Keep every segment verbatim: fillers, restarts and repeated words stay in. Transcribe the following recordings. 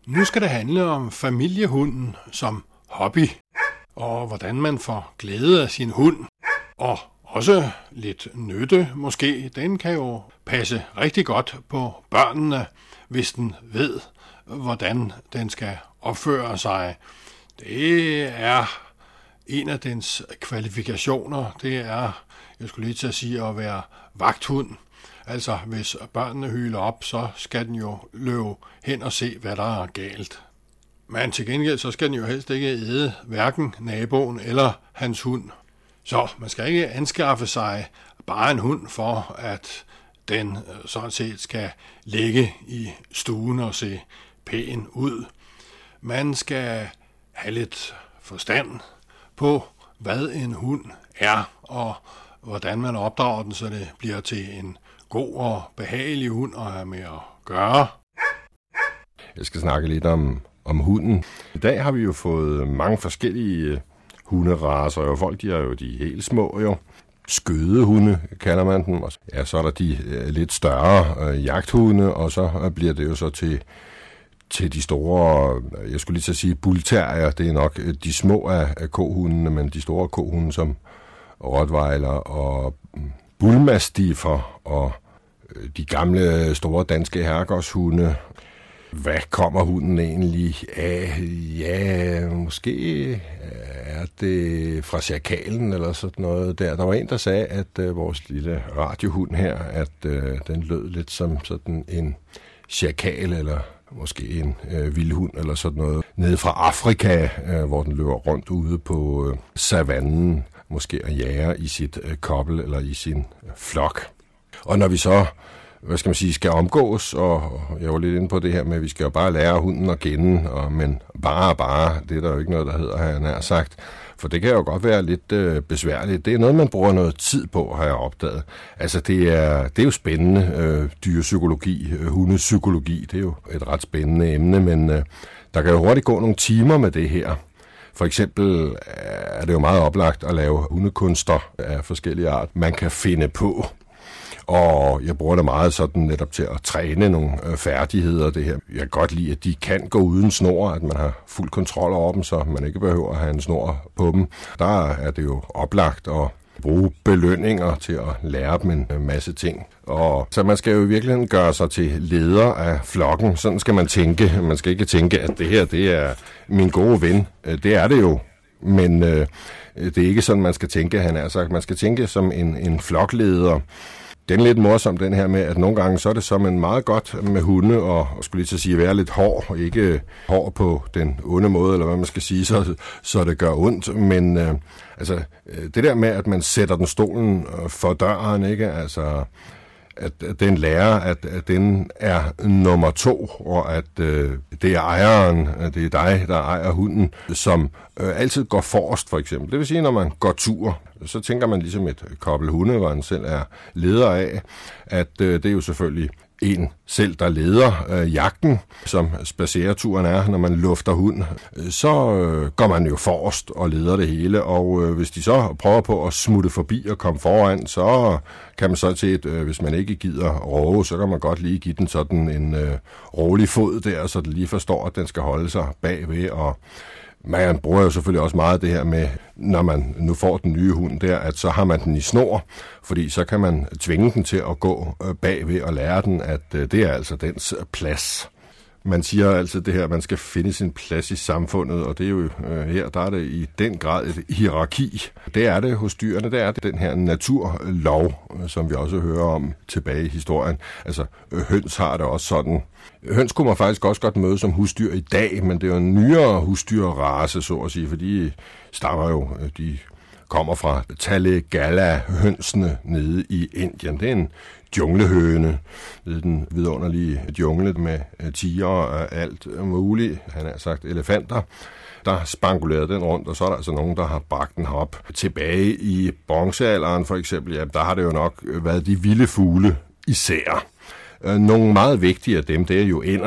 Nu skal det handle om familiehunden som hobby, og hvordan man får glæde af sin hund. Og også lidt nytte måske. Den kan jo passe rigtig godt på børnene, hvis den ved, hvordan den skal opføre sig. Det er en af dens kvalifikationer. Det er, jeg skulle lige til at sige, at være vagthund. Altså, hvis børnene hyler op, så skal den jo løbe hen og se, hvad der er galt. Men til gengæld, så skal den jo helst ikke æde hverken naboen eller hans hund. Så man skal ikke anskaffe sig bare en hund for, at den sådan set skal ligge i stuen og se pæn ud. Man skal have lidt forstand på, hvad en hund er, og hvordan man opdrager den, så det bliver til en god og behagelig hund at have med at gøre. Jeg skal snakke lidt om, om hunden. I dag har vi jo fået mange forskellige hunderacer, og folk de er jo de helt små jo. Skødehunde kalder man dem. Ja, så er der de øh, lidt større øh, jagthunde, og så øh, bliver det jo så til, til de store, jeg skulle lige til at sige bullterrier. Det er nok øh, de små af, af kohundene, men de store kohunde som rottweiler og bullmastiffer og øh, de gamle store danske herregårdshunde. Hvad kommer hunden egentlig af? Ja, måske er det fra sjakalen eller sådan noget der. Der var en, der sagde, at øh, vores lille radiohund her, at øh, den lød lidt som sådan en sjakal eller måske en øh, vildhund eller sådan noget. Nede fra Afrika, øh, hvor den løber rundt ude på øh, savannen, måske og jager i sit øh, kobbel eller i sin øh, flok. Og når vi så hvad skal man sige, skal omgås, og jeg var lidt inde på det her med, at vi skal jo bare lære hunden at kende, og, men bare og bare, det er der jo ikke noget, der hedder, har jeg nær sagt. For det kan jo godt være lidt øh, besværligt. Det er noget, man bruger noget tid på, har jeg opdaget. Altså, det er, det er jo spændende, øh, dyrepsykologi, øh, hundepsykologi, det er jo et ret spændende emne, men øh, der kan jo hurtigt gå nogle timer med det her. For eksempel er det jo meget oplagt at lave hundekunster af forskellige art, man kan finde på. Og jeg bruger det meget sådan netop til at træne nogle øh, færdigheder, det her. Jeg kan godt lide, at de kan gå uden snor, at man har fuld kontrol over dem, så man ikke behøver at have en snor på dem. Der er det jo oplagt at bruge belønninger til at lære dem en masse ting. Og så man skal jo i virkeligheden gøre sig til leder af flokken. Sådan skal man tænke. Man skal ikke tænke, at det her det er min gode ven. Det er det jo, men øh, det er ikke sådan, man skal tænke, han er sagt. Man skal tænke som en, en flokleder. Den er lidt morsom, den her med, at nogle gange så er det som en meget godt med hunde, og skulle lige til at sige, være lidt hård, ikke hård på den onde måde, eller hvad man skal sige, så, så det gør ondt. Men øh, altså, det der med, at man sætter den stolen for døren, ikke, altså, at, at den lærer, at, at den er nummer to, og at øh, det er ejeren, at det er dig, der ejer hunden, som øh, altid går forrest, for eksempel. Det vil sige, når man går tur, så tænker man ligesom et kobbel hunde, hvor man selv er leder af, at øh, det er jo selvfølgelig en selv, der leder øh, jagten, som spadsereturen er, når man lufter hund. Så øh, går man jo forrest og leder det hele, og øh, hvis de så prøver på at smutte forbi og komme foran, så kan man så til et, øh, hvis man ikke gider råbe, så kan man godt lige give den sådan en øh, rolig fod der, så den lige forstår, at den skal holde sig bagved, og man bruger jo selvfølgelig også meget det her med, når man nu får den nye hund der, at så har man den i snor, fordi så kan man tvinge den til at gå bagved og lære den, at det er altså dens plads. Man siger altså det her, at man skal finde sin plads i samfundet, og det er jo øh, her, der er det i den grad et hierarki. Det er det hos dyrene, det er det den her naturlov, som vi også hører om tilbage i historien. Altså høns har det også sådan. Høns kunne man faktisk også godt møde som husdyr i dag, men det er jo en nyere husdyrrace, så at sige, for de stammer jo, de kommer fra Talegala-hønsene nede i Indien. Det er en junglehøne, det er den vidunderlige jungle med tiger og alt muligt, han har sagt elefanter. Der spangulerede den rundt, og så er der altså nogen, der har bragt den op. Tilbage i bronzealderen for eksempel, ja, der har det jo nok været de vilde fugle især. Nogle meget vigtige af dem, det er jo ænderne.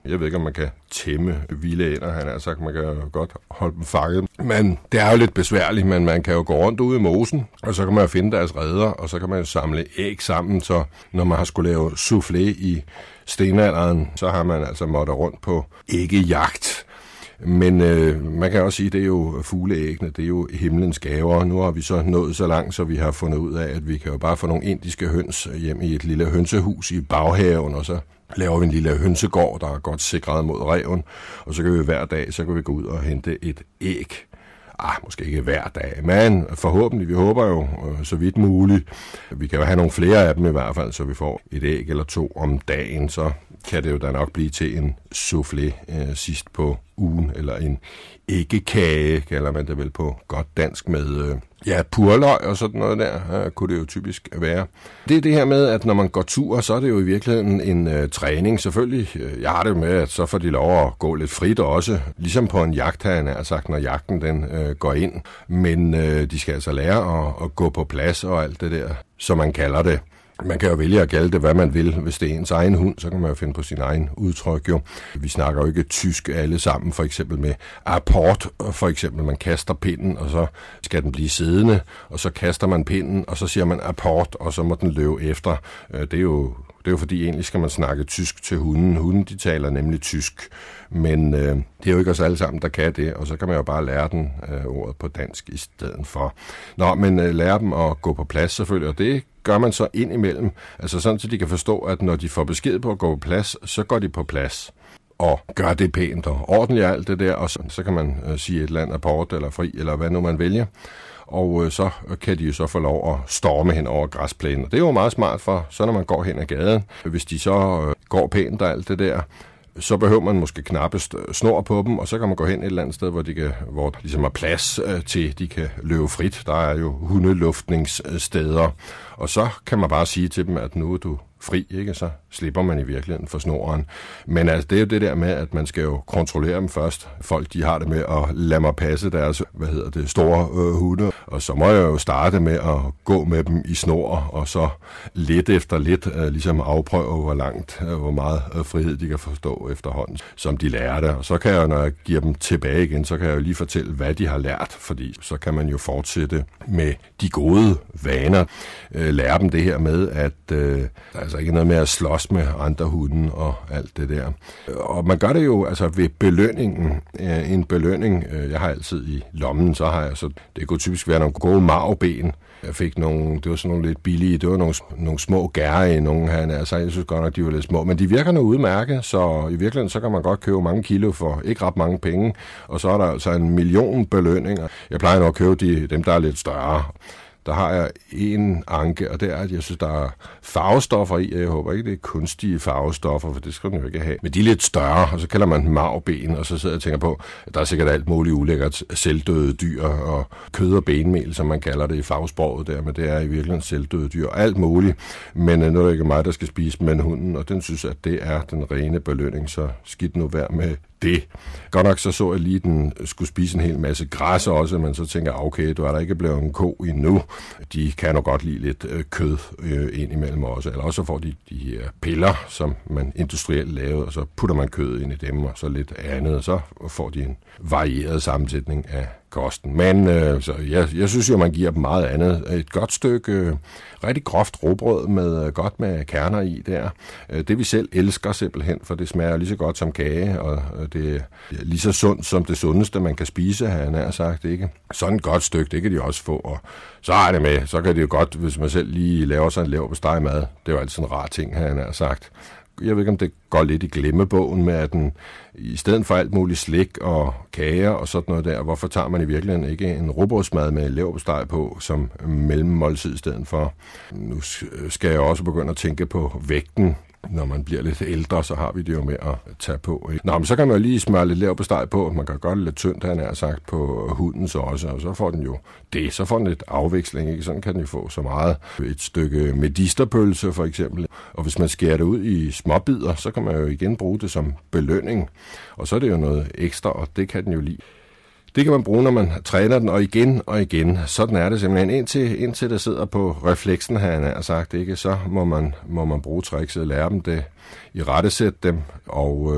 Jeg ved ikke, om man kan tæmme vilde ænder, han har sagt, man kan jo godt holde dem fanget. Men det er jo lidt besværligt, men man kan jo gå rundt ude i mosen, og så kan man jo finde deres reder, og så kan man jo samle æg sammen, så når man har skulle lave soufflé i stenalderen, så har man altså måttet rundt på æggejagt. Men øh, man kan også sige, at det er jo fugleæggene, det er jo himlens gaver. Nu har vi så nået så langt, så vi har fundet ud af, at vi kan jo bare få nogle indiske høns hjem i et lille hønsehus i baghaven, og så laver vi en lille hønsegård, der er godt sikret mod ræven, og så kan vi hver dag, så kan vi gå ud og hente et æg. Ah, måske ikke hver dag, men forhåbentlig, vi håber jo øh, så vidt muligt. Vi kan jo have nogle flere af dem i hvert fald, så vi får et æg eller to om dagen, så kan det jo da nok blive til en soufflé øh, sidst på ugen, eller en æggekage, kalder man det vel på godt dansk, med øh, ja, purløg og sådan noget der, ja, kunne det jo typisk være. Det er det her med, at når man går tur, så er det jo i virkeligheden en øh, træning. Selvfølgelig, øh, jeg har det med, at så får de lov at gå lidt frit også, ligesom på en jagt, har jeg sagt, når jagten den øh, går ind. Men øh, de skal altså lære at, at gå på plads og alt det der, som man kalder det. Man kan jo vælge at kalde det, hvad man vil. Hvis det er ens egen hund, så kan man jo finde på sin egen udtryk. Jo. Vi snakker jo ikke tysk alle sammen, for eksempel med apport. For eksempel, man kaster pinden, og så skal den blive siddende, og så kaster man pinden, og så siger man apport, og så må den løbe efter. Det er jo... Det er jo fordi, egentlig skal man snakke tysk til hunden. Hunden, de taler nemlig tysk, men øh, det er jo ikke os alle sammen, der kan det, og så kan man jo bare lære den øh, ordet på dansk i stedet for. Nå, men øh, lære dem at gå på plads selvfølgelig, og det gør man så ind imellem, altså sådan, så de kan forstå, at når de får besked på at gå på plads, så går de på plads og gør det pænt og ordentligt alt det der, og så, så kan man øh, sige et eller andet apport eller fri, eller hvad nu man vælger. Og øh, så kan de jo så få lov at storme hen over græsplænen. Og det er jo meget smart, for så når man går hen ad gaden, hvis de så øh, går pænt og alt det der, så behøver man måske knappest snor på dem, og så kan man gå hen et eller andet sted, hvor, de kan, hvor der ligesom er plads øh, til, de kan løbe frit. Der er jo hundeluftningssteder, og så kan man bare sige til dem, at nu er du fri, ikke? Så slipper man i virkeligheden for snoren. Men altså, det er jo det der med, at man skal jo kontrollere dem først. Folk, de har det med at lade mig passe deres, hvad hedder det, store øh, hunde. Og så må jeg jo starte med at gå med dem i snor, og så lidt efter lidt øh, ligesom afprøve, hvor langt, øh, hvor meget øh, frihed de kan forstå efterhånden, som de lærer det. Og så kan jeg, når jeg giver dem tilbage igen, så kan jeg jo lige fortælle, hvad de har lært, fordi så kan man jo fortsætte med de gode vaner. Øh, lære dem det her med, at øh, altså ikke noget med at slås med andre hunde og alt det der. Og man gør det jo altså ved belønningen. En belønning, jeg har altid i lommen, så har jeg så, det kunne typisk være nogle gode marvben. Jeg fik nogle, det var sådan nogle lidt billige, det var nogle, nogle små gære i nogle her, altså jeg synes godt nok, de var lidt små, men de virker nu udmærket, så i virkeligheden, så kan man godt købe mange kilo for ikke ret mange penge, og så er der altså en million belønninger. Jeg plejer nok at købe de, dem, der er lidt større. Der har jeg en anke, og det er, at jeg synes, der er farvestoffer i, og jeg håber ikke, det er kunstige farvestoffer, for det skal den jo ikke have. Men de er lidt større, og så kalder man dem marvben, og så sidder jeg og tænker på, at der er sikkert alt muligt ulækkert selvdøde dyr, og kød og benmel, som man kalder det i fagsproget der, men det er i virkeligheden selvdøde dyr, alt muligt. Men nu er det ikke mig, der skal spise, men hunden, og den synes, at det er den rene belønning, så skidt nu værd med det. Godt nok så så jeg lige, at den skulle spise en hel masse græs også, men så tænker jeg, okay, du er der ikke blevet en ko endnu. De kan jo godt lide lidt øh, kød øh, ind imellem også, eller også får de de her piller, som man industrielt lavede, og så putter man kød ind i dem, og så lidt andet, og så får de en varieret sammensætning af kosten. Men øh, så jeg, jeg synes jo, man giver dem meget andet. Et godt stykke, øh, rigtig groft rugbrød med øh, godt med kerner i der. Øh, det vi selv elsker simpelthen, for det smager lige så godt som kage, og øh, det er lige så sundt som det sundeste, man kan spise, har jeg nær sagt, ikke? Sådan et godt stykke, det kan de også få, og så er det med. Så kan det jo godt, hvis man selv lige laver sig en leverpostej mad. Det er jo altid en rar ting, har jeg nær sagt. Jeg ved ikke, om det går lidt i glemmebogen med, at den i stedet for alt muligt slik og kager og sådan noget der, hvorfor tager man i virkeligheden ikke en rugbrødsmad med leverpostej på som mellemmåltid i stedet for? Nu skal jeg også begynde at tænke på vægten. Når man bliver lidt ældre, så har vi det jo med at tage på. Ikke? Nå, men så kan man jo lige smøre lidt leverpostej på. Man kan gøre det lidt tyndt, han har sagt, på hunden så også, og så får den jo det. Så får den lidt afveksling, ikke? Sådan kan den jo få så meget. Et stykke medisterpølse for eksempel. Og hvis man skærer det ud i småbidder, så kan man jo igen bruge det som belønning. Og så er det jo noget ekstra, og det kan den jo lide. Det kan man bruge, når man træner den, og igen og igen. Sådan er det simpelthen. Indtil, indtil det sidder på refleksen, han har sagt, ikke? Så må man, må man bruge trickset, lære dem det, i rettesætte dem, og øh,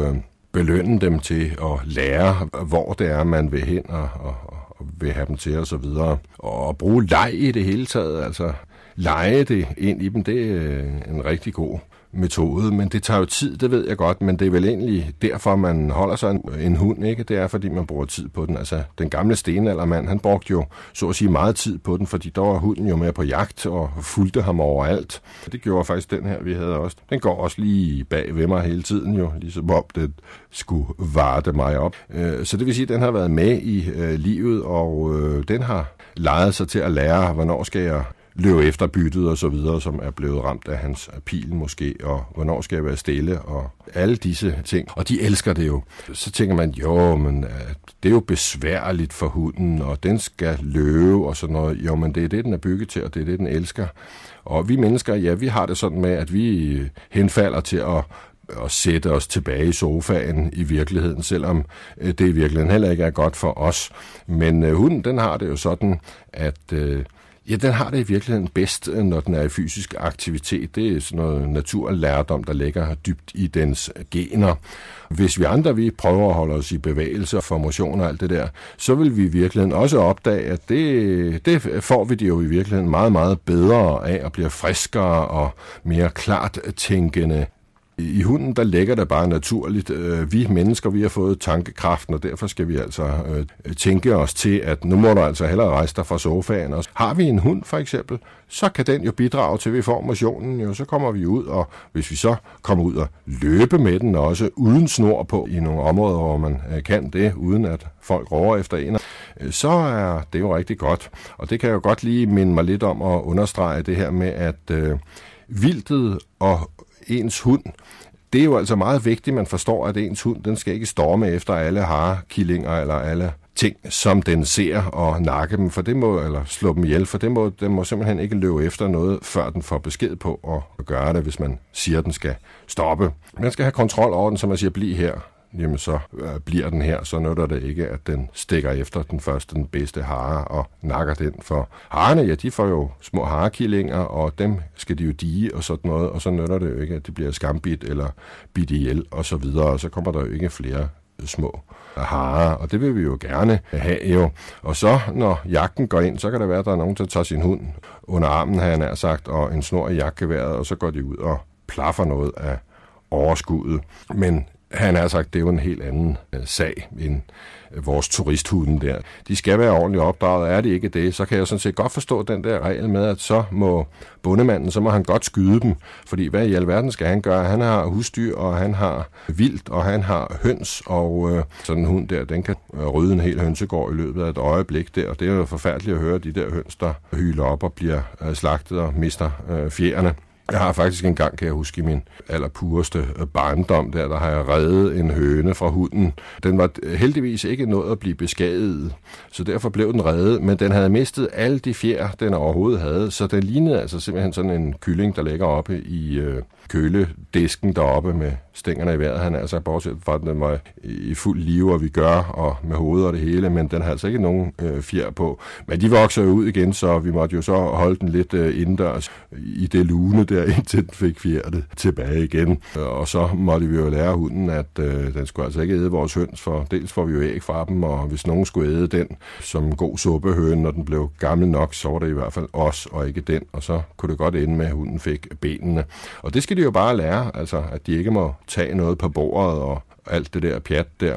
belønne dem til at lære, hvor det er, man vil hen og, og, og vil have dem til og så videre. Og bruge leg i det hele taget, altså lege det ind i dem, det er en rigtig god metode, men det tager jo tid, det ved jeg godt, men det er vel egentlig derfor, man holder sig en, en hund, ikke? Det er, fordi man bruger tid på den. Altså, den gamle stenaldermand, han brugte jo, så at sige, meget tid på den, fordi der var hunden jo med på jagt og fulgte ham overalt. Det gjorde faktisk den her, vi havde også. Den går også lige bag ved mig hele tiden jo, ligesom om den skulle varte mig op. Så det vil sige, at den har været med i øh, livet, og øh, den har leget sig til at lære, hvornår skal jeg løbe efter byttet og så videre, som er blevet ramt af hans pil måske, og hvornår skal jeg være stille, og alle disse ting. Og de elsker det jo. Så tænker man, jo, men det er jo besværligt for hunden, og den skal løbe og sådan noget. Jo, men det er det, den er bygget til, og det er det, den elsker. Og vi mennesker, ja, vi har det sådan med, at vi henfalder til at og sætte os tilbage i sofaen i virkeligheden, selvom det i virkeligheden heller ikke er godt for os. Men øh, hunden, den har det jo sådan, at øh, ja, den har det i virkeligheden bedst, når den er i fysisk aktivitet. Det er sådan noget naturlærdom, der ligger dybt i dens gener. Hvis vi andre, vi prøver at holde os i bevægelse og formation og alt det der, så vil vi i virkeligheden også opdage, at det, det får vi det jo i virkeligheden meget, meget bedre af, og bliver friskere og mere klart tænkende. I hunden, der ligger det bare naturligt. Vi mennesker, vi har fået tankekraften, og derfor skal vi altså øh, tænke os til, at nu må du altså hellere rejse dig fra sofaen. Og har vi en hund for eksempel, så kan den jo bidrage til, at vi får motionen. Jo, så kommer vi ud, og hvis vi så kommer ud og løbe med den, også uden snor på i nogle områder, hvor man øh, kan det, uden at folk råber efter en, øh, så er det jo rigtig godt. Og det kan jo godt lige minde mig lidt om at understrege det her med, at øh, vildtet og ens hund, det er jo altså meget vigtigt, man forstår, at ens hund, den skal ikke storme efter alle harekillinger eller alle ting, som den ser, og nakke dem, for det må, eller slå dem ihjel, for det må, den må simpelthen ikke løbe efter noget, før den får besked på at gøre det, hvis man siger, at den skal stoppe. Man skal have kontrol over den, så man siger, bliv her. Jamen så øh, bliver den her, så nytter det ikke, at den stikker efter den første, den bedste hare og nakker den. For harerne, ja, de får jo små harekillinger, og dem skal de jo dige og sådan noget, og så nytter det jo ikke, at det bliver skambit eller bidt ihjel og så videre, og så kommer der jo ikke flere små harer, og det vil vi jo gerne have jo. Og så, når jagten går ind, så kan det være, at der er nogen, der tager sin hund under armen, har jeg nær sagt, og en snor i jagtgeværet, og så går de ud og plaffer noget af overskuddet. Men han har sagt, det er jo en helt anden øh, sag end øh, vores turisthunde der. De skal være ordentligt opdraget, er de ikke det, så kan jeg sådan set godt forstå den der regel med, at så må bondemanden, så må han godt skyde dem, fordi hvad i alverden skal han gøre? Han har husdyr, og han har vildt, og han har høns, og øh, sådan en hund der, den kan rydde en hel hønsegård i løbet af et øjeblik der, og det er jo forfærdeligt at høre de der høns, der hyler op og bliver øh, slagtet og mister øh, fjerne. Jeg har faktisk en gang, kan jeg huske, i min allerpureste barndom, der, der har jeg reddet en høne fra hunden. Den var heldigvis ikke nået at blive beskadiget, så derfor blev den reddet, men den havde mistet alle de fjer, den overhovedet havde, så den lignede altså simpelthen sådan en kylling, der ligger oppe i øh, køledisken deroppe med stængerne i vejret. Han er altså bortset fra, at den var i fuld live, og vi gør, og med hovedet og det hele, men den har altså ikke nogen øh, fjer på. Men de vokser jo ud igen, så vi måtte jo så holde den lidt øh, indendørs i det lune der, indtil den fik fjerde tilbage igen. Og så måtte vi jo lære hunden, at øh, den skulle altså ikke æde vores høns, for dels får vi jo æg fra dem, og hvis nogen skulle æde den som en god suppehøne, når den blev gammel nok, så var det i hvert fald os, og ikke den, og så kunne det godt ende med, at hunden fik benene. Og det skal de jo bare lære, altså at de ikke må tage noget på bordet og alt det der pjat der.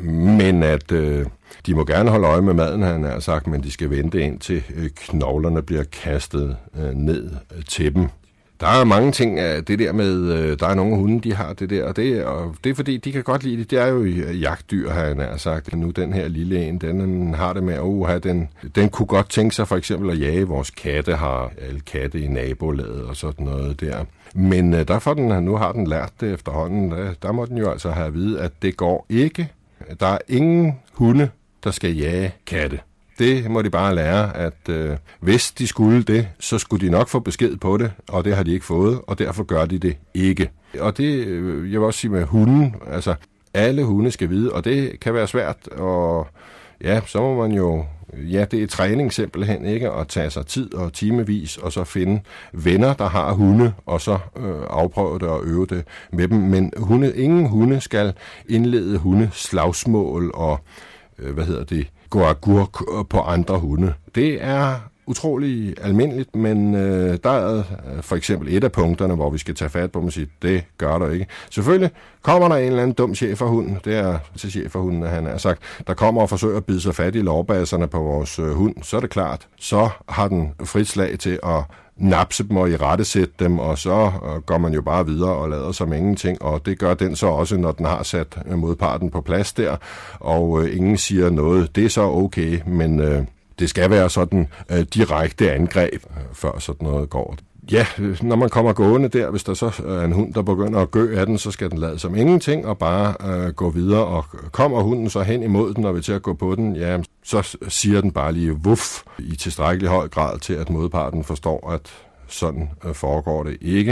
Men at øh, de må gerne holde øje med maden, han har sagt, men de skal vente indtil øh, knoglerne bliver kastet øh, ned til dem. Der er mange ting af det der med, øh, der er nogle hunde, de har det der, og det, og det er fordi, de kan godt lide det. Det er jo jagtdyr, har han sagt. Nu den her lille en, den har det med, at uh, den, den kunne godt tænke sig for eksempel at jage vores katte, har alle katte i nabolaget og sådan noget der. Men øh, derfor den, nu har den lært det efterhånden, der, der må den jo altså have at vide, at det går ikke. Der er ingen hunde, der skal jage katte. Det må de bare lære, at øh, hvis de skulle det, så skulle de nok få besked på det, og det har de ikke fået, og derfor gør de det ikke. Og det, øh, jeg vil også sige med hunden, altså alle hunde skal vide, og det kan være svært at ja, så må man jo, ja, det er træning simpelthen, ikke? At tage sig tid og timevis, og så finde venner, der har hunde, og så øh, afprøve det og øve det med dem. Men hunde, ingen hunde skal indlede hundeslagsmål og, øh, hvad hedder det, gå agurk på andre hunde. Det er utrolig almindeligt, men øh, der er for eksempel et af punkterne, hvor vi skal tage fat på, og sige, det gør der ikke. Selvfølgelig kommer der en eller anden dum cheferhund, det er til cheferhunden, han har sagt, der kommer og forsøger at bide sig fat i lårbasserne på vores øh, hund, så er det klart, så har den frit slag til at napse dem og irettesætte dem, og så øh, går man jo bare videre og lader som ingenting, og det gør den så også, når den har sat modparten på plads der, og øh, ingen siger noget. Det er så okay, men øh, det skal være sådan øh, direkte angreb, øh, før sådan noget går. Ja, når man kommer gående der, hvis der så er en hund, der begynder at gø af den, så skal den lade som ingenting og bare øh, gå videre. Og kommer hunden så hen imod den og vil til at gå på den, ja, så siger den bare lige vuff i tilstrækkelig høj grad til, at modparten forstår, at sådan øh, foregår det ikke.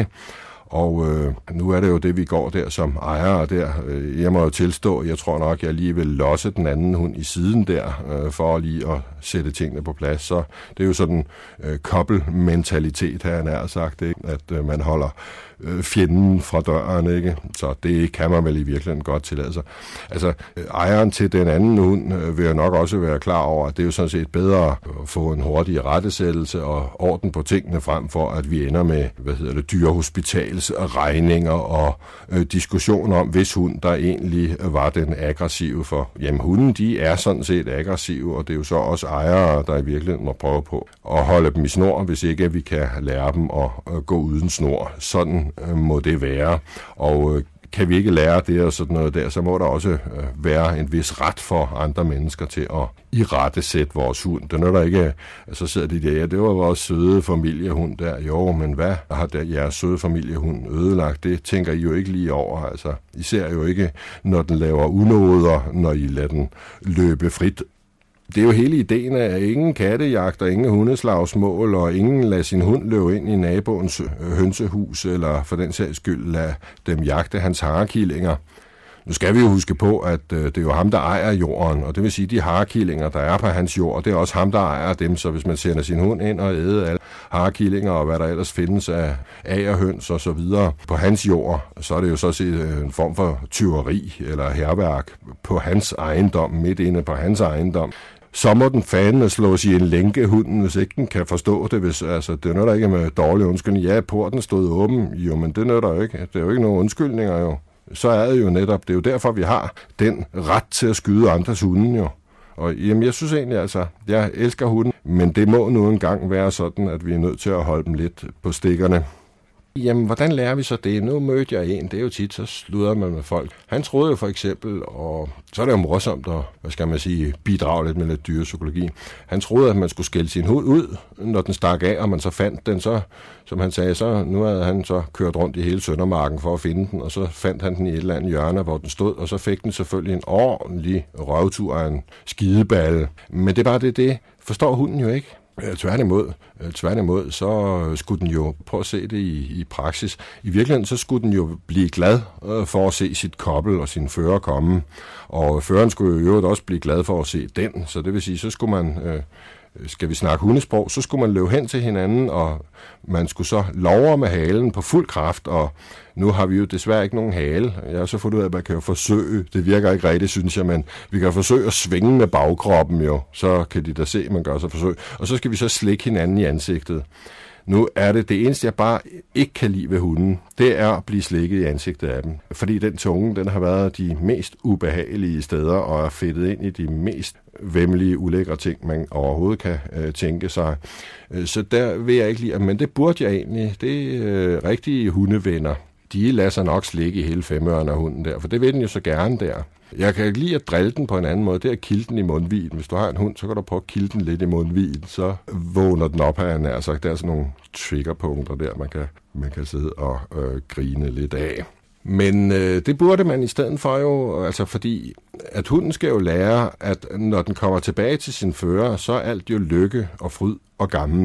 Og øh, nu er det jo det, vi går der som ejere der. Jeg må jo tilstå, jeg tror nok, jeg lige vil losse den anden hund i siden der, øh, for lige at sætte tingene på plads. Så det er jo sådan øh, kobbelmentalitet, har jeg nær sagt, ikke? At øh, man holder øh, fjenden fra døren, ikke? Så det kan man vel i virkeligheden godt tillade sig. Altså, øh, ejeren til den anden hund øh, vil jeg nok også være klar over, at det er jo sådan set bedre at få en hurtig rettesættelse og orden på tingene, frem for at vi ender med, hvad hedder det, dyrehospital regninger og øh, diskussioner om, hvis hund der egentlig var den aggressive, for jamen hunden, de er sådan set aggressive, og det er jo så også ejere, der i virkeligheden må prøve på at holde dem i snor, hvis ikke vi kan lære dem at øh, gå uden snor. Sådan øh, må det være, og øh, kan vi ikke lære det og sådan noget der, så må der også øh, være en vis ret for andre mennesker til at irettesætte vores hund. Det er der ikke, så sidder de der, ja, det var vores søde familiehund der. Jo, men hvad har der jeres søde familiehund ødelagt? Det tænker I jo ikke lige over. Altså, I ser jo ikke, når den laver unåder, når I lader den løbe frit. Det er jo hele ideen af, at ingen kattejagt og ingen hundeslagsmål, og ingen lader sin hund løbe ind i naboens hønsehus, eller for den sags skyld lade dem jagte hans harekillinger. Nu skal vi jo huske på, at øh, det er jo ham, der ejer jorden, og det vil sige, de harekillinger, der er på hans jord, det er også ham, der ejer dem, så hvis man sender sin hund ind og æder alle harekillinger og hvad der ellers findes af agerhøns og så videre på hans jord, så er det jo så set en form for tyveri eller hærværk på hans ejendom, midt inde på hans ejendom. Så må den fandme slås i en lænke, hunden, hvis ikke den kan forstå det. Hvis, altså, det nytter ikke med dårlig undskyldning. Ja, porten stod åben. Jo, men det nytter jo ikke. Det er jo ikke nogen undskyldninger, jo. Så er det jo netop, det er jo derfor, vi har den ret til at skyde andres hunde, jo. Og jamen, jeg synes egentlig, altså, jeg elsker hunden, men det må nu engang være sådan, at vi er nødt til at holde dem lidt på stikkerne. Jamen, hvordan lærer vi så det? Nu mødte jeg en, det er jo tit, så slutter man med folk. Han troede jo for eksempel, og så er det jo morsomt at, hvad skal man sige, bidrage lidt med lidt dyrepsykologi. Han troede, at man skulle skælde sin hund ud, når den stak af, og man så fandt den, så, som han sagde, så nu havde han så kørt rundt i hele Søndermarken for at finde den, og så fandt han den i et eller andet hjørne, hvor den stod, og så fik den selvfølgelig en ordentlig røvtur af en skideballe. Men det er bare det, det forstår hunden jo ikke. Tværtimod, tværtimod, så skulle den jo, prøve at se det i, i praksis, i virkeligheden så skulle den jo blive glad for at se sit kobbel og sin fører komme, og føreren skulle jo også blive glad for at se den, så det vil sige, så skulle man, øh, skal vi snakke hundesprog, så skulle man løbe hen til hinanden, og man skulle så lovre med halen på fuld kraft, og nu har vi jo desværre ikke nogen hale. Jeg har så fundet ud af, at man kan jo forsøge, det virker ikke rigtigt, synes jeg, men vi kan forsøge at svinge med bagkroppen jo, så kan de da se, at man gør så forsøg. Og så skal vi så slikke hinanden i ansigtet. Nu er det det eneste, jeg bare ikke kan lide ved hunden, det er at blive slikket i ansigtet af dem. Fordi den tunge, den har været de mest ubehagelige steder og er fedtet ind i de mest væmmelige, ulækre ting, man overhovedet kan øh, tænke sig. Så der vil jeg ikke lide, men det burde jeg egentlig. Det er øh, rigtige hundevenner. De lader sig nok slikke i hele femøren af hunden der, for det vil den jo så gerne der. Jeg kan lide at drille den på en anden måde, det er at kilde den i mundvigen. Hvis du har en hund, så kan du prøve at kilde den lidt i mundvigen, så vågner den op her nær sagt. Der er sådan nogle triggerpunkter der, man kan, man kan sidde og øh, grine lidt af. Men øh, det burde man i stedet for jo, altså fordi, at hunden skal jo lære, at når den kommer tilbage til sin fører, så er alt jo lykke og fryd og gammen.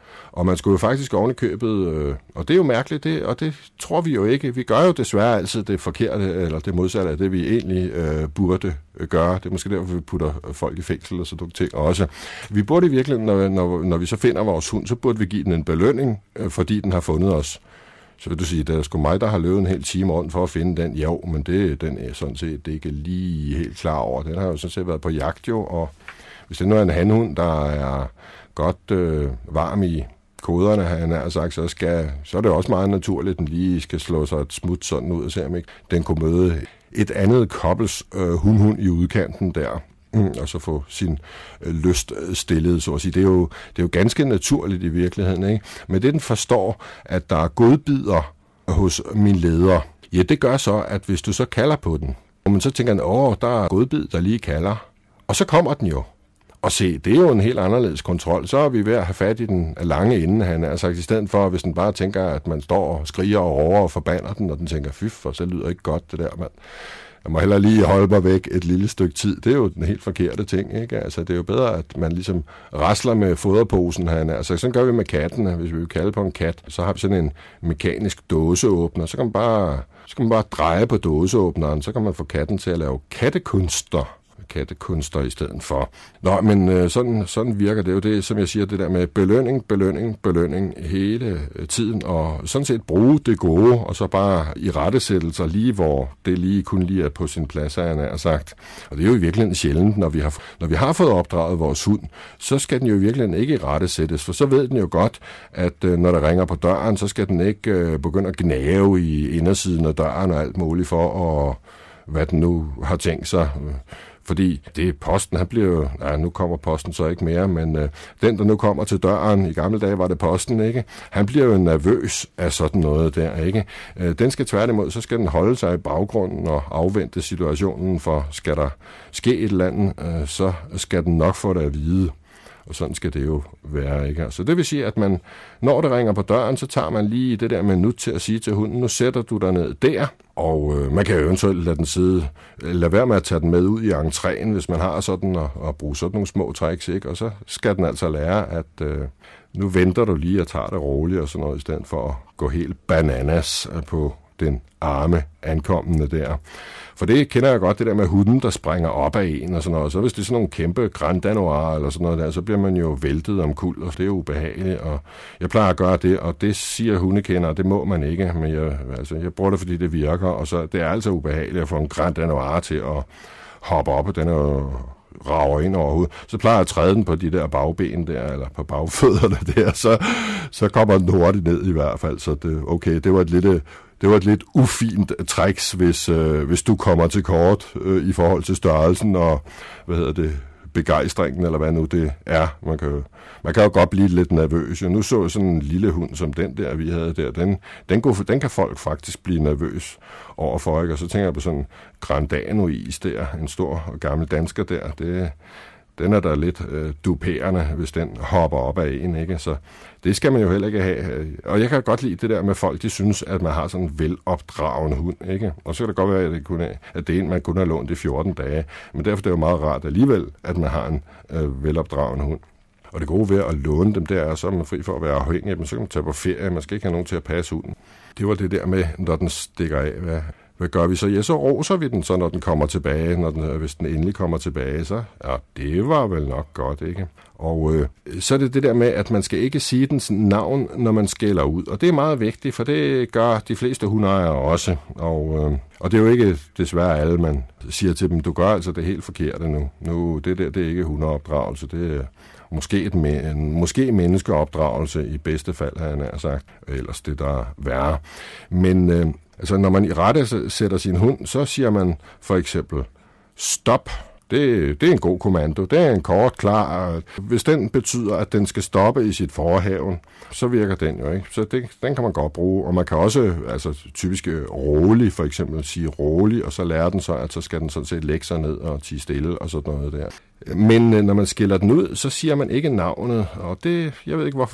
Og man skulle jo faktisk oven i købet, øh, og det er jo mærkeligt, det, og det tror vi jo ikke. Vi gør jo desværre altid det forkerte, eller det modsatte af det, vi egentlig øh, burde gøre. Det er måske derfor, vi putter folk i fængsel og sådan nogle ting også. Vi burde i virkeligheden, når, når, når vi så finder vores hund, så burde vi give den en belønning, øh, fordi den har fundet os. Så vil du sige, det er sgu mig, der har løbet en hel time rundt for at finde den. Jo, men det, den er sådan set det ikke lige helt klar over. Den har jo sådan set været på jagt jo, og hvis det nu er en hanhund, der er godt øh, varm i koderne, han har sagt, så, skal, så er det også meget naturligt, at den lige skal slå sig et smut sådan ud og se, om ikke den kunne møde et andet kobbels øh, hundhund i udkanten der, mm, og så få sin øh, lyst stillet, så at sige. Det er, jo, det er jo ganske naturligt i virkeligheden, ikke? Men det, den forstår, at der er godbidder hos min leder, ja, det gør så, at hvis du så kalder på den, og man så tænker, åh, der er godbid, der lige kalder, og så kommer den jo. Og se, det er jo en helt anderledes kontrol. Så er vi ved at have fat i den lange ende, han er sagt, i stedet for, hvis den bare tænker, at man står og skriger og råber og forbander den, og den tænker, fy, for så lyder ikke godt det der, mand. Jeg må heller lige holde mig væk et lille stykke tid. Det er jo den helt forkerte ting, ikke? Altså, det er jo bedre, at man ligesom rasler med foderposen, han er. Altså, sådan gør vi med katten. Hvis vi vil kalde på en kat, så har vi sådan en mekanisk dåseåbner. Så kan man bare, så kan man bare dreje på dåseåbneren, så kan man få katten til at lave kattekunster. kattekunster i stedet for. Nå, men øh, sådan, sådan virker det jo det, som jeg siger, det der med belønning, belønning, belønning hele øh, tiden, og sådan set bruge det gode, og så bare i rettesættelser lige, hvor det lige kun lige er på sin plads, har jeg sagt. Og det er jo i virkeligheden sjældent, når vi har, når vi har fået opdraget vores hund, så skal den jo i virkeligheden ikke i rettesættes, for så ved den jo godt, at øh, når der ringer på døren, så skal den ikke øh, begynde at gnave i indersiden af døren og alt muligt for, at, hvad den nu har tænkt sig. Fordi det er posten, han bliver jo, nej, nu kommer posten så ikke mere, men øh, den, der nu kommer til døren, i gamle dage var det posten, ikke? Han bliver jo nervøs af sådan noget der, ikke? Øh, den skal tværtimod, så skal den holde sig i baggrunden og afvente situationen, for skal der ske et eller andet, øh, så skal den nok få det at vide. Og sådan skal det jo være, ikke? Så det vil sige, at man, når det ringer på døren, så tager man lige det der minut til at sige til hunden, nu sætter du dig ned der, og øh, man kan jo eventuelt lade den sidde, lade være med at tage den med ud i entréen, hvis man har sådan, og, og bruge sådan nogle små tricks, ikke? Og så skal den altså lære, at øh, nu venter du lige og tager det roligt og sådan noget, i stedet for at gå helt bananas på den arme ankommende der. For det kender jeg godt, det der med hunden, der springer op af en og sådan noget. Så hvis det er sådan nogle kæmpe Grand Danois eller sådan noget der, så bliver man jo væltet omkuld, og det er jo ubehageligt. Og jeg plejer at gøre det, og det siger hundekendere, det må man ikke. Men jeg, altså, jeg bruger det, fordi det virker, og så det er altså ubehageligt at få en Grand Danois til at hoppe op, og den er jo rager ind over hovedet, så plejer jeg at træde den på de der bagben der, eller på bagfødderne der, så, så kommer den hurtigt ned i hvert fald. Så det, okay, det var et lidt, det var et lidt ufint tricks, hvis, øh, hvis du kommer til kort øh, i forhold til størrelsen og, hvad hedder det, begejstringen, eller hvad nu det er. Man kan jo, man kan jo godt blive lidt nervøs. Nu så jeg sådan en lille hund som den der, vi havde der, den, den, kunne, den kan folk faktisk blive nervøs overfor, ikke? Og så tænker jeg på sådan en Grand Danois der, en stor og gammel dansker der, det, den er der lidt øh, duperende, hvis den hopper op af en, ikke? Så det skal man jo heller ikke have. Og jeg kan godt lide det der med folk, de synes, at man har sådan en velopdragende hund, ikke? Og så kan det godt være, at det, kunne, at det er en, man kun har lånt i fjorten dage. Men derfor er det jo meget rart alligevel, at man har en øh, velopdragende hund. Og det gode ved at låne dem, der er, så er man fri for at være afhængig af dem. Så kan man tage på ferie, man skal ikke have nogen til at passe hunden. Det var det der med, når den stikker af, hvad... Hvad gør vi så? Ja, så roser vi den så, når den kommer tilbage. Når den, hvis den endelig kommer tilbage, så ja, det var vel nok godt, ikke? Og øh, så er det det der med, at man skal ikke sige dens navn, når man skælder ud. Og det er meget vigtigt, for det gør de fleste hundeejere også. Og, øh, og det er jo ikke desværre alle, man siger til dem, du gør altså det helt forkerte nu. Nu det der, det er ikke hundeopdragelse, det er måske, et, en, måske menneskeopdragelse i bedste fald, har jeg nær sagt. Ellers det der er værre. Men... Øh, Altså, når man i rette sætter sin hund, så siger man for eksempel stop. Det, det er en god kommando. Det er en kort, klar. Hvis den betyder, at den skal stoppe i sit forhaven, så virker den jo ikke. Så det, den kan man godt bruge. Og man kan også, altså typisk rolig, for eksempel sige rolig, og så lærer den så, at så skal den sådan set lægge sig ned og tie stille og sådan noget der. Men når man skiller den ud, så siger man ikke navnet. Og det, jeg ved ikke hvorfor.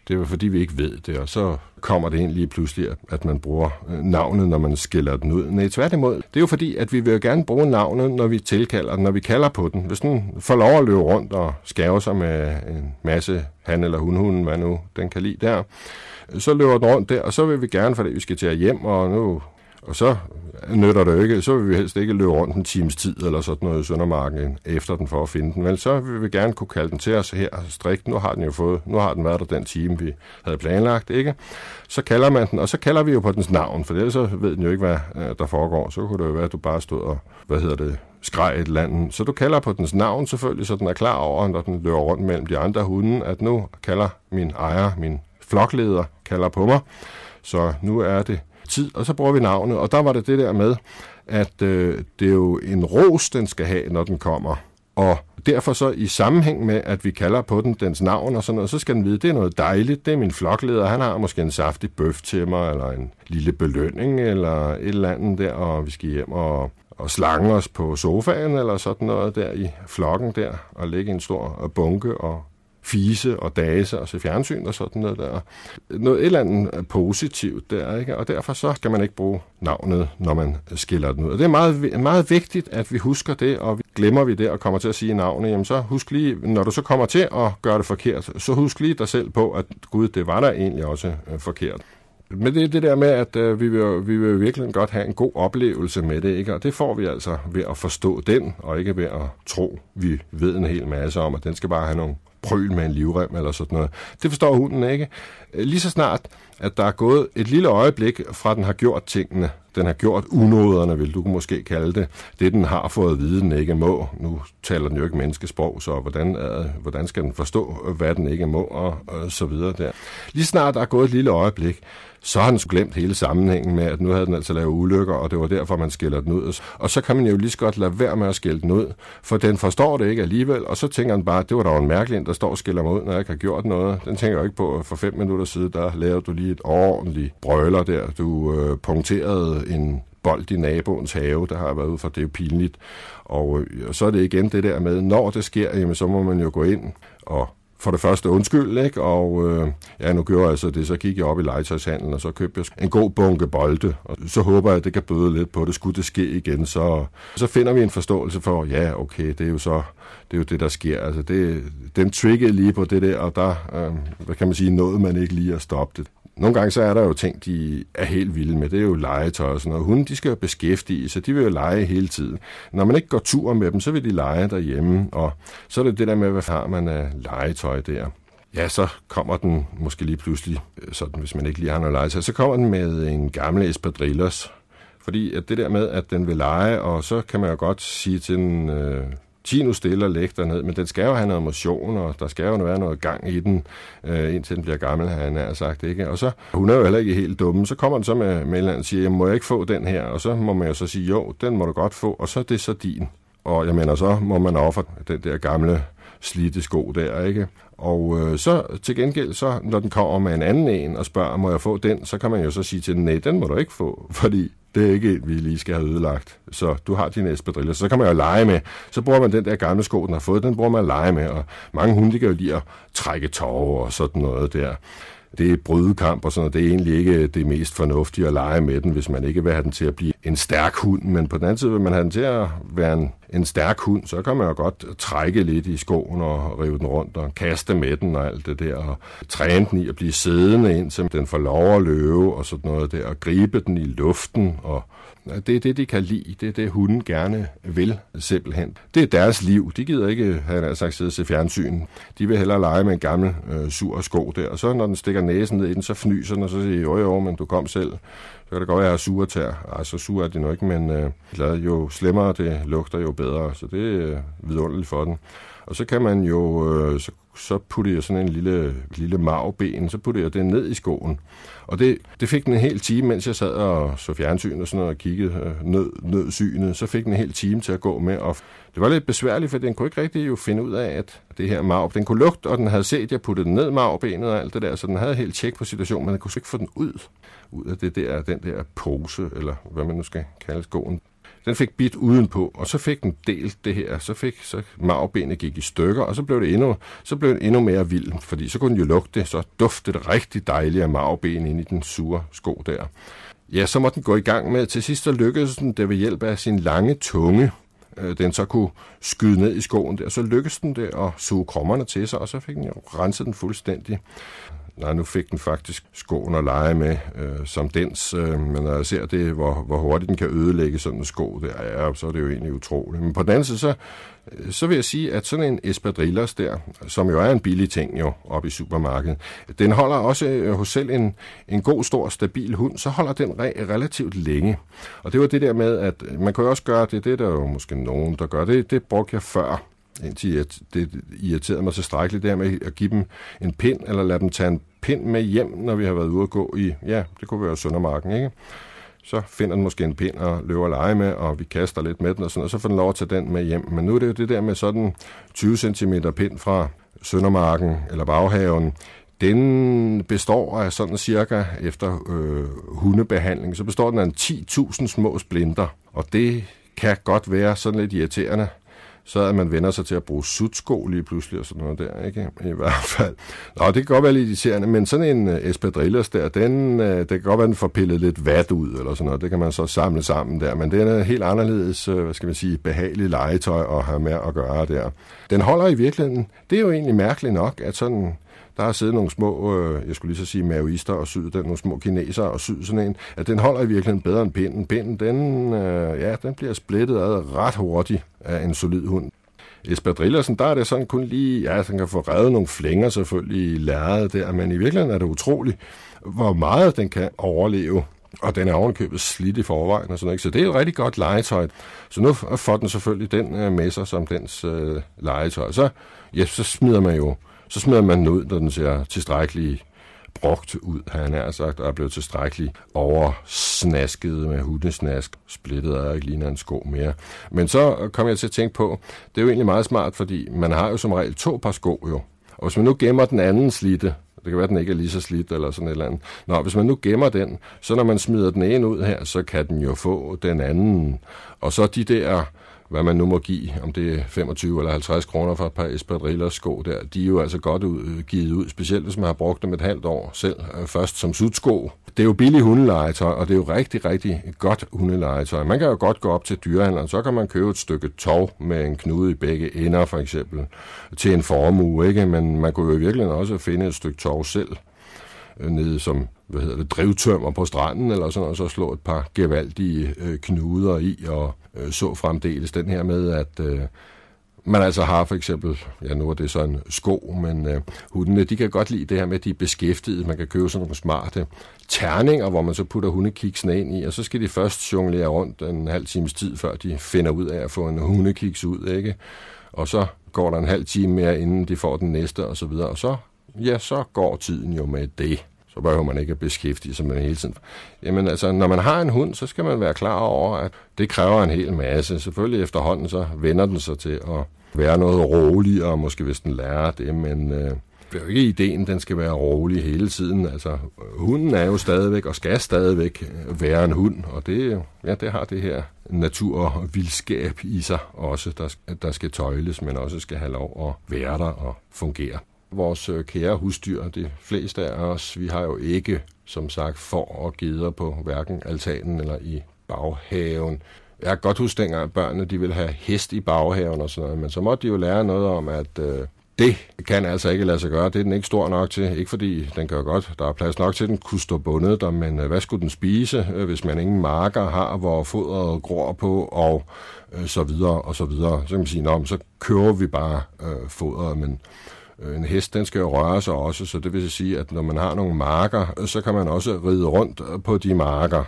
Det er jo fordi, vi ikke ved det, og så kommer det ind lige pludselig, at man bruger navnet, når man skiller den ud. Nej, tværtimod. Det er jo fordi, at vi vil jo gerne bruge navnet, når vi tilkalder den, når vi kalder på den. Hvis den får lov at løbe rundt og skæve sig med en masse han- eller hunhunden, hvad nu den kan lide der, så løber den rundt der, og så vil vi gerne, fordi vi skal til at hjem, og nu... Og så nytter det jo ikke, så vil vi helst ikke løbe rundt en times tid eller sådan noget i Søndermarken efter den for at finde den. Vel, så vil vi gerne kunne kalde den til os her strikt. Nu har den jo fået, nu har den været der den time, vi havde planlagt, ikke? Så kalder man den, og så kalder vi jo på dens navn, for ellers så ved den jo ikke, hvad der foregår. Så kunne det jo være, at du bare stod og, hvad hedder det, skreg et eller andet. Så du kalder på dens navn selvfølgelig, så den er klar over, når den løber rundt mellem de andre hunde, at nu kalder min ejer, min flokleder, kalder på mig. Så nu er det tid, og så bruger vi navnet, og der var det det der med, at øh, det er jo en ros, den skal have, når den kommer. Og derfor så i sammenhæng med, at vi kalder på den dens navn og sådan noget, så skal den vide, det er noget dejligt, det er min flokleder, han har måske en saftig bøf til mig, eller en lille belønning, eller et eller andet der, og vi skal hjem og, og slange os på sofaen, eller sådan noget der i flokken der, og lægge en stor bunke og fise og dase og se fjernsyn og sådan noget der. Noget et eller andet positivt der, ikke? Og derfor så skal man ikke bruge navnet, når man skiller den ud. Og det er meget, meget vigtigt, at vi husker det, og glemmer vi det og kommer til at sige navnet, jamen så husk lige, når du så kommer til at gøre det forkert, så husk lige dig selv på, at gud, det var der egentlig også øh, forkert. Men det er det der med, at øh, vi, vil, vi vil virkelig godt have en god oplevelse med det, ikke? Og det får vi altså ved at forstå den, og ikke ved at tro, vi ved en hel masse om, at den skal bare have nogle prøl med en livrem eller sådan noget. Det forstår hunden ikke. Lige så snart, at der er gået et lille øjeblik fra den har gjort tingene, den har gjort unåderne, vil du måske kalde det, det den har fået at vide, den ikke må. Nu taler den jo ikke menneskesprog, så hvordan, øh, hvordan skal den forstå, hvad den ikke må, og, og så videre der. Lige snart der er gået et lille øjeblik, så har den glemt hele sammenhængen med, at nu havde den altså lavet ulykker, og det var derfor, man skiller den ud. Og så kan man jo lige så godt lade være med at skille den ud, for den forstår det ikke alligevel, og så tænker den bare, det var da en mærkelig en, der står og skiller mig ud, når jeg ikke har gjort noget. Den tænker jo ikke på, for fem minutter siden, der lavede du lige et ordentligt brøler der. Du øh, punkterede en bold i naboens have, der har været ude for, det er jo pinligt. Og, øh, og så er det igen det der med, når det sker, jamen, så må man jo gå ind og for det første undskyld, ikke? Og øh, ja, nu gjorde jeg så det, så gik jeg op i legetøjshandlen, og så købte jeg en god bunke bolde, og så håber jeg, at det kan bøde lidt på det. Skulle det ske igen, så, så finder vi en forståelse for, ja, okay, det er jo så, det er jo det, der sker. Altså, det, den triggede lige på det der, og der, øh, hvad kan man sige, nåede man ikke lige at stoppe det. Nogle gange så er der jo ting, de er helt vilde med. Det er jo legetøj og sådan noget. Hunde, de skal jo beskæftige sig. De vil jo lege hele tiden. Når man ikke går tur med dem, så vil de lege derhjemme. Og så er det det der med, hvad har man af legetøj der. Ja, så kommer den måske lige pludselig, sådan, hvis man ikke lige har noget legetøj, så kommer den med en gammel espadrilles. Fordi at det der med, at den vil lege, og så kan man jo godt sige til den, øh, ti nu stille og læg derned, men den skal jo have noget motion, og der skal jo være noget gang i den, øh, indtil den bliver gammel, har han nær sagt, ikke? Og så, hun er jo heller ikke helt dumme, så kommer den så med, med og siger, må jeg ikke få den her? Og så må man jo så sige, jo, den må du godt få, og så er det så din. Og jeg mener, så må man ofre den der gamle slidte sko der, ikke? Og øh, så til gengæld, så når den kommer med en anden en og spørger, må jeg få den, så kan man jo så sige til den, nej, den må du ikke få, fordi det er ikke en, vi lige skal have ødelagt. Så du har din espadrille, så kan man jo lege med. Så bruger man den der gamle sko, den har fået, den bruger man at lege med. Og mange hunde, de kan jo lide at trække tårer og sådan noget der. Det er brydekamp og sådan noget. Det er egentlig ikke det mest fornuftige at lege med den, hvis man ikke vil have den til at blive en stærk hund. Men på den anden side vil man have den til at være en, en stærk hund, så kan man jo godt trække lidt i skoen og rive den rundt og kaste med den og alt det der. Og træne den i at blive siddende, indtil den får lov at løbe og sådan noget der. Og gribe den i luften. Og det er det, de kan lide. Det er det, hunden gerne vil simpelthen. Det er deres liv. De gider ikke have sagt sidde og se fjernsyn. De vil hellere lege med en gammel øh, sur sko der. Og så når den stikker næsen ned i den, så fnyser den, og så siger jo jo, men du kom selv. Så kan det godt være, at jeg har sure tær. Ej, så sur er det nok ikke, men øh, jo slemmere det lugter, jo bedre. Så det er øh, vidunderligt for den. Og så kan man jo, øh, så, så putte jeg sådan en lille, lille marvben, så putte jeg det ned i skoen. Og det, det fik den en hel time, mens jeg sad og så fjernsyn og sådan noget, og kiggede øh, nød, nødsynet. Så fik den en hel time til at gå med. Og det var lidt besværligt, for den kunne ikke rigtig jo finde ud af, at det her marv, den kunne lugte, og den havde set, at jeg puttede den ned marvbenet og alt det der, så den havde helt tjek på situationen, men den kunne ikke få den ud, ud af det der, den der pose, eller hvad man nu skal kalde skoen. den fik bit udenpå, og så fik den delt det her, så fik så marvbenet gik i stykker, og så blev det endnu, så blev den endnu mere vild, fordi så kunne den jo lugte, så duftede det rigtig dejligt af marvben ind i den sure sko der. Ja, så måtte den gå i gang med, til sidst så lykkedes den det ved hjælp af sin lange tunge, øh, den så kunne skyde ned i skoen der, så lykkedes den det at suge krommerne til sig, og så fik den jo renset den fuldstændig. Nej, nu fik den faktisk skoen at lege med øh, som dens, øh, men når jeg ser det, hvor, hvor hurtigt den kan ødelægge sådan en sko, der, ja, så er det jo egentlig utroligt. Men på den anden side, så, så vil jeg sige, at sådan en espadrilles der, som jo er en billig ting jo oppe i supermarkedet, den holder også øh, hos selv en, en god, stor, stabil hund, så holder den re- relativt længe. Og det var det der med, at man kan jo også gøre det, det er der jo måske nogen, der gør det, det brugte jeg før. Indtil det irriterede mig tilstrækkeligt der med at give dem en pind, eller lade dem tage en pind med hjem, når vi har været ude at gå i, ja, det kunne være Søndermarken, ikke? Så finder den måske en pind og løber og lege med, og vi kaster lidt med den og sådan, og så får den lov at tage den med hjem. Men nu er det jo det der med sådan tyve centimeter pind fra Søndermarken eller baghaven. Den består af sådan cirka, efter øh, hundebehandling, så består den af ti tusind små splinter, og det kan godt være sådan lidt irriterende. Så at man vender sig til at bruge sutsko lige pludselig og sådan noget der, ikke? I hvert fald. Nå, det kan godt være lidt irriterende, men sådan en uh, espadrilles der, den, uh, det kan godt være, den får pillet lidt vat ud eller sådan noget. Det kan man så samle sammen der, men det er helt anderledes, uh, hvad skal man sige, behageligt legetøj at have med at gøre der. Den holder i virkeligheden. Det er jo egentlig mærkeligt nok, at sådan... Der har siddet nogle små, øh, jeg skulle lige så sige maoister og syet den, nogle små kinesere og syet sådan en, at den holder i virkeligheden bedre end pinden. Pinden, den, øh, ja, den bliver splittet ad ret hurtigt af en solid hund. Espadrillesen, der er det sådan kun lige, ja, den kan få revet nogle flænger selvfølgelig i lærredet der, men i virkeligheden er det utroligt, hvor meget den kan overleve. Og den er ovenkøbet slidt i forvejen og sådan noget, så det er et rigtig godt legetøj. Så nu får den selvfølgelig den øh, med sig som dens øh, legetøj. Så, ja, så smider man jo Så smider man den ud, når den ser tilstrækkeligt brugt ud, har han nær sagt, og er blevet tilstrækkeligt oversnasket med hundesnask, splittet og ikke ligner en sko mere. Men så kom jeg til at tænke på, det er jo egentlig meget smart, fordi man har jo som regel to par sko jo. Og hvis man nu gemmer den anden slidte, det kan være, at den ikke er lige så slidt eller sådan et eller andet. Nå, hvis man nu gemmer den, så når man smider den ene ud her, så kan den jo få den anden. Og så de der... hvad man nu må give, om det er femogtyve eller halvtreds kroner for et par espadrilles sko der, de er jo altså godt ud, givet ud, specielt hvis man har brugt dem et halvt år selv, først som sutsko. Det er jo billigt hundelegetøj, og det er jo rigtig, rigtig godt hundelegetøj. Man kan jo godt gå op til dyrehandleren, så kan man købe et stykke tov med en knude i begge ender for eksempel, til en formue, ikke? Men man kunne jo virkelig også finde et stykke tov selv, nede som, hvad hedder det, drivtømmer på stranden, eller sådan, og så slå et par gevaldige øh, knuder i, og øh, så fremdeles den her med, at øh, man altså har for eksempel, ja nu er det så en sko, men øh, hundene, de kan godt lide det her med, at de er beskæftiget. Man kan købe sådan nogle smarte terninger, hvor man så putter hundekiksene ind i, og så skal de først jonglere rundt en halv times tid, før de finder ud af at få en hundekiks ud, ikke? Og så går der en halv time mere, inden de får den næste, og så videre, og så, ja, så går tiden jo med det. Så behøver man ikke at beskæftige sig med det hele tiden. Jamen altså, når man har en hund, så skal man være klar over, at det kræver en hel masse. Selvfølgelig efterhånden, så vender den sig til at være noget roligere, måske hvis den lærer det, men øh, det er jo ikke ideen, den skal være rolig hele tiden. Altså, hunden er jo stadigvæk, og skal stadigvæk være en hund, og det, ja, det har det her natur og vildskab i sig også, der, der skal tøjles, men også skal have lov at være der og fungere. Vores kære husdyr, de fleste af os, vi har jo ikke, som sagt, får og geder på hverken altanen eller i baghaven. Jeg kan godt huske dengang, at børnene de ville have hest i baghaven og sådan noget, men så måtte de jo lære noget om, at øh, det kan altså ikke lade sig gøre. Det er den ikke stor nok til, ikke fordi den kan godt, der er plads nok til, at den kunne stå bundet der, men øh, hvad skulle den spise, øh, hvis man ingen marker har, hvor fodret gror på, og øh, så videre og så videre. Så kan man sige, nå, så kører vi bare øh, fodret, men en hest, den skal jo røre sig også, så det vil sige, at når man har nogle marker, så kan man også ride rundt på de marker,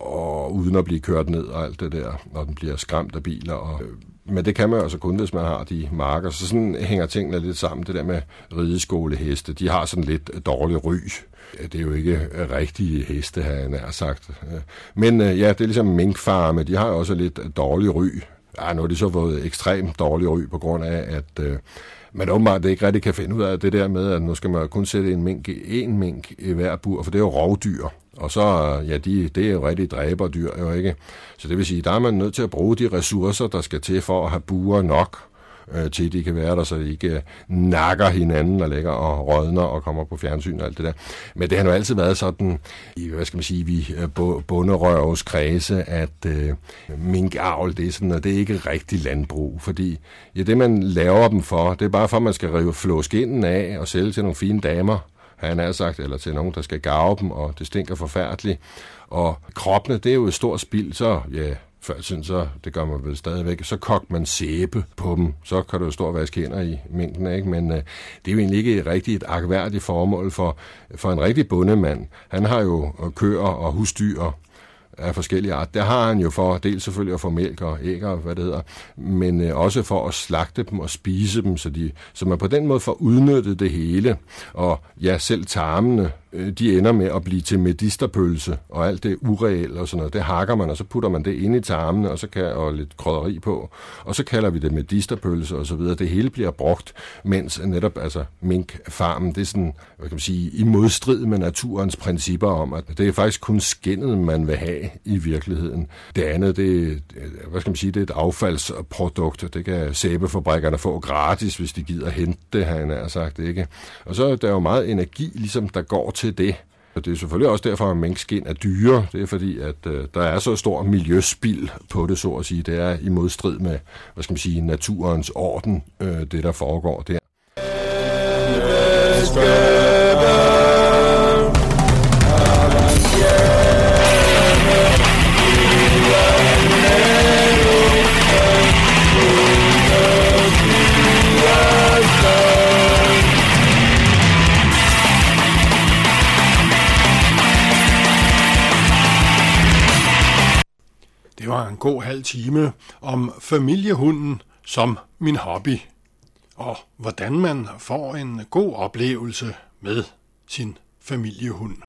og uden at blive kørt ned og alt det der, når den bliver skræmt af biler. Og, men det kan man jo altså kun, hvis man har de marker. Så sådan hænger tingene lidt sammen, det der med rideskoleheste. De har sådan lidt dårlig ry. Det er jo ikke rigtige heste, har jeg nær sagt. Men ja, det er ligesom minkfarme, de har jo også lidt dårlig ry. Ja, nu har de så fået ekstremt dårlig ry på grund af, at men åbenbart det ikke rigtig kan finde ud af det der med, at nu skal man kun sætte en mink, en mink i hver bur, for det er jo rovdyr. Og så, ja, de, det er jo rigtig dræberdyr, jo ikke? Så det vil sige, der er man nødt til at bruge de ressourcer, der skal til for at have buer nok, øh, til de kan være der, så de ikke nakker hinanden og ligger og rådner og kommer på fjernsyn og alt det der. Men det har jo altid været sådan, i, hvad skal man sige, vi bonderøvs kredse, at øh, minkavl, det er sådan, og det er ikke rigtig landbrug, fordi ja, det man laver dem for, det er bare for, at man skal rive flå skinnen af og sælge til nogle fine damer, han har sagt, eller til nogen, der skal garve dem, og det stinker forfærdeligt. Og kroppene, det er jo et stort spild, så ja, før tiden, så det gør man vel stadigvæk, så kogte man sæbe på dem, så kan du jo stå og vaske hænder i mængden, ikke? Men øh, det er jo egentlig ikke rigtig et agtværdigt formål for, for en rigtig bondemand. Han har jo køer og husdyr af forskellige art. Der har han jo for, dels selvfølgelig at få mælk og æg og hvad det hedder, men øh, også for at slagte dem og spise dem, så, de, så man på den måde får udnyttet det hele. Og ja, selv tarmene, øh, de ender med at blive til medisterpølse, og alt det ureelle og sådan noget, det hakker man, og så putter man det ind i tarmene, og så kan og lidt krydderi på, og så kalder vi det medisterpølse og så videre. Det hele bliver brugt, mens netop altså minkfarmen, det er sådan, hvad kan man sige, i modstrid med naturens principper om, at det er faktisk kun skindet, man vil have i virkeligheden. Det andet, det, hvad skal man sige, det er et affaldsprodukt. Det kan sæbefabrikkerne få gratis, hvis de gider hente det, han har sagt, ikke? Og så er der jo meget energi, ligesom der går til det. Og det er selvfølgelig også derfor, at minkskind er dyre. Det er fordi, at øh, der er så stor miljøspild på det, så at sige. Det er i modstrid med, hvad skal man sige, naturens orden, øh, det der foregår der. Det var en god halv time om familiehunden som min hobby, og hvordan man får en god oplevelse med sin familiehund.